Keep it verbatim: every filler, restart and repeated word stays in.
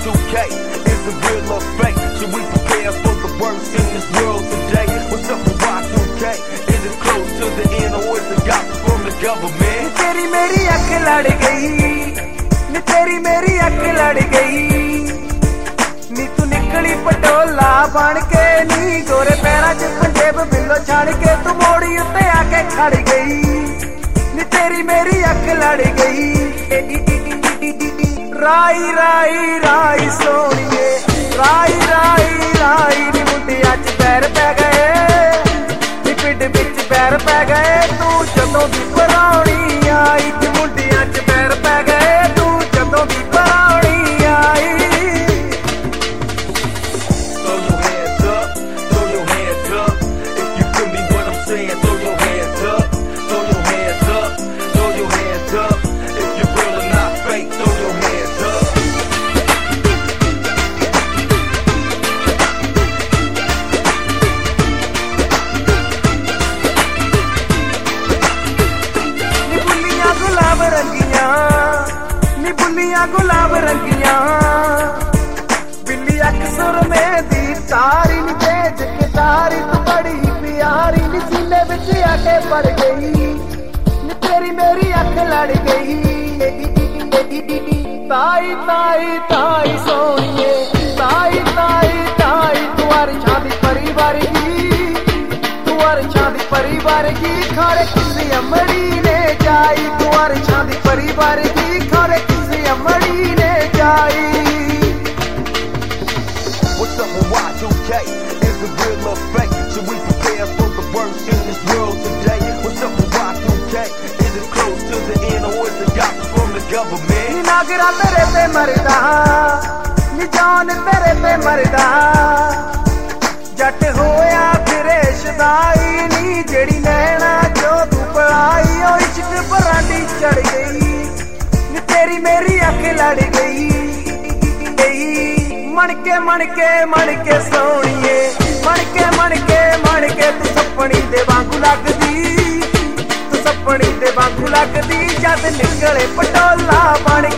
two K? Is it real or fake? Should we prepare for the worst in this world today? What's up with Y two K? Is it close to the end or is it gospel from the government? तेरी मेरी अख लड़ गई नी तेरी मेरी अख लड़ गई नी तू निकली पटोला बन के नी गोरे पैरां च पंजेब बिल्लो छड़ के तू मोड़ी उत्ते आके खड़ गई नी तेरी मेरी अख लड़ गई राई राई राई सोनिए राई राई राई नी मुंडिया च पैर पै गए नी पिंड विच पैर पै गए तू जदों दी पराउणी आई नी मुंडिया च पैर पै गए तू जदों दी पराउणी आई Throw your hands up, throw your hands up. If you feel me what I'm saying, throw your hands up, throw your hands up, throw your hands up. If you're real or not fake, throw your hands up. नी बुल्लियां गुलाब रंगियां नी बुल्लियां गुलाब रंगियां बिल्ली अख सुर में दी तारी नी तेज के तारी तू बड़ी प्यारी नी सीने विच आके पड़ गई नी तेरी मेरी अख लड़ गई ताई ताई ताई सोनिए ताई ताई ताई तू अर्शां दी परिवार की तू अर्शां दी परिवार की खारे किसी अमड़ी ने जाई तू अर्शां दी परिवार की खारे किसी अमड़ी ने जाई What's up with Y two K? Is it real or fake? Should we prepare for the worst in this world today? What's up with Y two K? Is it close to the end or is it gospel from the government? नी नागरा तेरे पे मरदा नी जान तेरे पे मरदा जट होया फिरे Shaddai नी जेड़ी नैना जो तू पढ़ाई ओ इश्क बरांडी चढ़ गई नी तेरी मेरी अख लड़ गई मन के मन के मन के सोनिए मन के मन के मन के तू सपनी दे वांगू लगदी तू सपनी दे वांगू लगदी जद निकले पटोला बन